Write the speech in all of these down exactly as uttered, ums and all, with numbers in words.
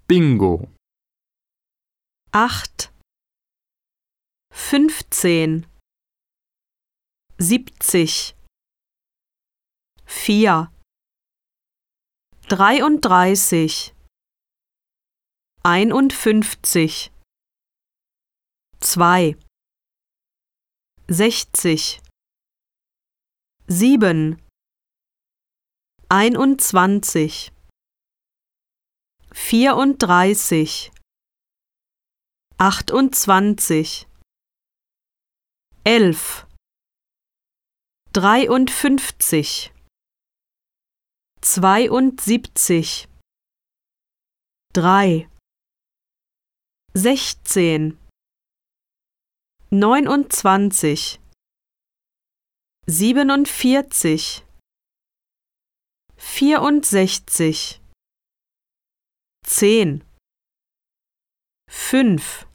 Bingo. acht, fünfzehn, siebzig, vier, dreiunddreißig, einundfünfzig, zwei, sechzig, sieben, einundzwanzig, vierunddreißig, achtundzwanzig, elf, dreiundfünfzig, zweiundsiebzig, drei, sechzehn, neunundzwanzig, siebenundvierzig, vierundsechzig, zehn, fünf,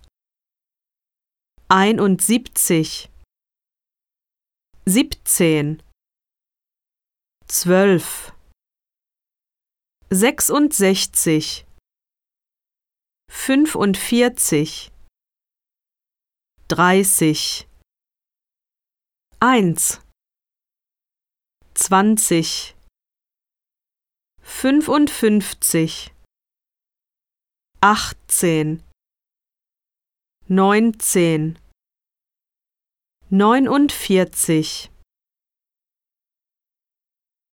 einundsiebzig, siebzehn, zwölf, sechsundsechzig, fünfundvierzig, dreißig, eins, zwanzig, fünfundfünfzig, achtzehn, neunzehn, neunundvierzig,